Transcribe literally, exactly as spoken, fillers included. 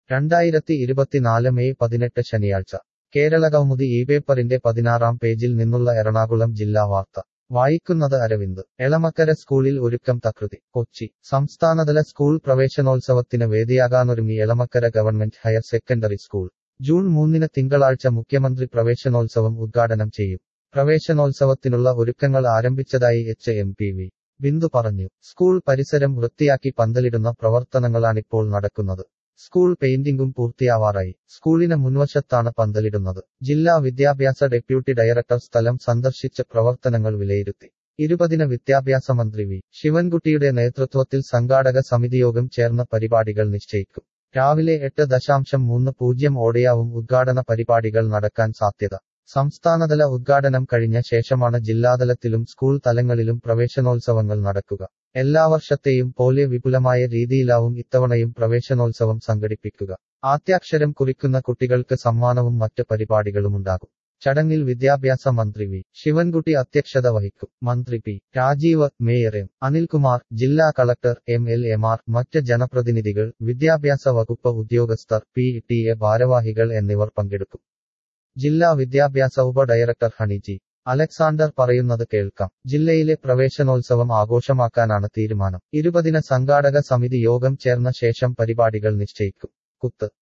രണ്ടായിരത്തി ഇരുപത്തിനാല് മെയ് പതിനെട്ട് ശനിയാഴ്ച കേരളകൗമുദി ഈ പേപ്പറിന്റെ പതിനാറാം പേജിൽ നിന്നുള്ള എറണാകുളം ജില്ലാ വാർത്ത വായിക്കുന്നത് അരവിന്ദ്. എളമക്കര സ്കൂളിൽ ഒരുക്കം തകൃതി. കൊച്ചി സംസ്ഥാനതല സ്കൂൾ പ്രവേശനോത്സവത്തിന് വേദിയാകാനൊരുങ്ങി Elamakkara government higher secondary school. June മൂന്നിന് തിങ്കളാഴ്ച മുഖ്യമന്ത്രി പ്രവേശനോത്സവം ഉദ്ഘാടനം ചെയ്യും. പ്രവേശനോത്സവത്തിനുള്ള ഒരുക്കങ്ങൾ ആരംഭിച്ചതായി H M P V Bindu പറഞ്ഞു. സ്കൂൾ പരിസരം വൃത്തിയാക്കി പന്തലിടുന്ന പ്രവർത്തനങ്ങളാണിപ്പോൾ നടക്കുന്നത്. സ്കൂൾ പെയിന്റിംഗും പൂർത്തിയാവാറായി. സ്കൂളിന് മുൻവശത്താണ് പന്തലിടുന്നത്. ജില്ലാ വിദ്യാഭ്യാസ ഡെപ്യൂട്ടി ഡയറക്ടർ സ്ഥലം സന്ദർശിച്ച് പ്രവർത്തനങ്ങൾ വിലയിരുത്തി. ഇരുപതിന് വിദ്യാഭ്യാസ മന്ത്രി വി ശിവൻകുട്ടിയുടെ നേതൃത്വത്തിൽ സംഘാടക സമിതിയോഗം ചേർന്ന് പരിപാടികൾ നിശ്ചയിക്കും. രാവിലെ എട്ട് ദശാംശം മൂന്ന് പൂജ്യം ഓടെയാവും ഉദ്ഘാടന പരിപാടികൾ നടക്കാൻ സാധ്യത. സംസ്ഥാനതല ഉദ്ഘാടനം കഴിഞ്ഞ ശേഷമാണ് ജില്ലാതലത്തിലും സ്കൂൾ തലങ്ങളിലും പ്രവേശനോത്സവങ്ങൾ നടക്കുക. എല്ലാ വർഷത്തെയും പോലെ വിപുലമായ രീതിയിലാവും ഇത്തവണയും പ്രവേശനോത്സവം സംഘടിപ്പിക്കുക. ആദ്യാക്ഷരം കുറിക്കുന്ന കുട്ടികൾക്ക് സമ്മാനവും മറ്റ് പരിപാടികളുമുണ്ടാകും. ചടങ്ങിൽ വിദ്യാഭ്യാസ മന്ത്രി വി ശിവൻകുട്ടി അധ്യക്ഷത വഹിക്കും. മന്ത്രി P Rajeev, mayor M Anilkumar, ജില്ലാ കളക്ടർ, എം എൽ എമാർ, മറ്റ് ജനപ്രതിനിധികൾ, വിദ്യാഭ്യാസ വകുപ്പ് ഉദ്യോഗസ്ഥർ, പി ടി എ ഭാരവാഹികൾ എന്നിവർ പങ്കെടുക്കും. ജില്ലാ വിദ്യാഭ്യാസ ഉപ ഡയറക്ടർ ഹണി ജി അലക്സാണ്ടർ പറയുന്നത് കേൾക്കാം. ജില്ലയിലെ പ്രവേശനോത്സവം ആഘോഷമാക്കാനാണ് തീരുമാനം. ഇരുപതിന് സംഘാടക സമിതി യോഗം ചേർന്ന ശേഷം പരിപാടികൾ നിശ്ചയിക്കും. കുത്ത്